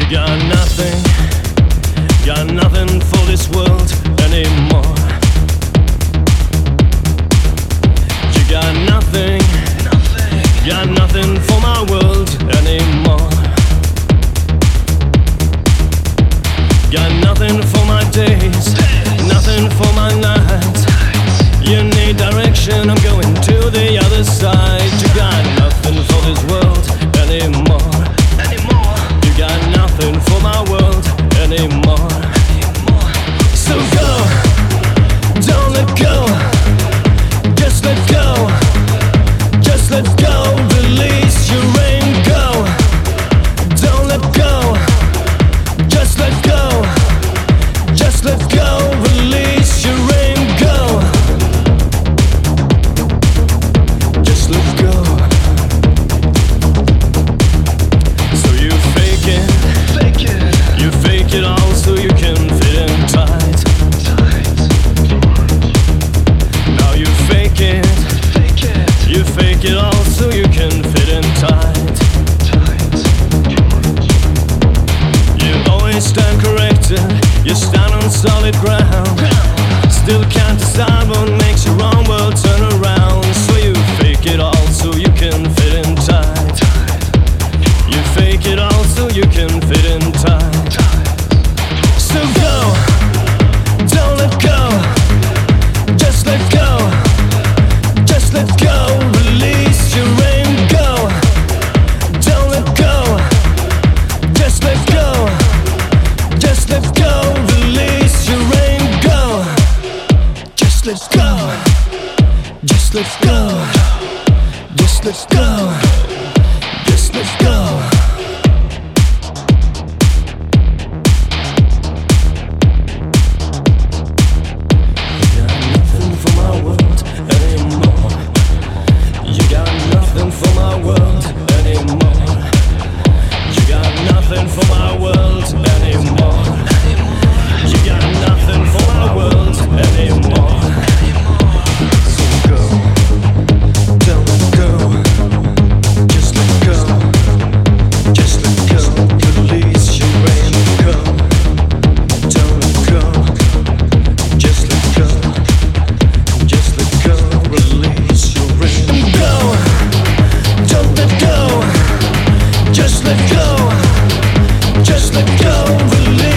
Got nothing for this world anymore. You got nothing for my world anymore. Got nothing for my days, nothing for my nights. You need direction, I'm going to the other side. You got nothing for this world anymore. You got nothing for my world anymore. So go, don't let go, just let go, just let go, release your rain, go. Don't let go, just let go, just let go, release your rain, go. Just let go. So you fake it, you fake it all so you can fit in tight. Now you fake it, you fake it all so you can fit in tight. You always stand corrected, you stand on solid ground. Still can't decide what makes your own world turn around. So you fake it all so you can fit in tight. You fake it all so you can fit in tight. So go, don't let go, just let go, just let go, release your rain, go. Don't let go, just let go, just let go, release your rain, go. Just let go, just let go, just let go, just let go. You got nothing for my world anymore. You got nothing for my world anymore. You got nothing for my world anymore. So go, don't let go, just let go, just let go, release your rain, go. Don't let go, just let go, just let go, release your rain, go. Don't let go, just let go, just let go, release.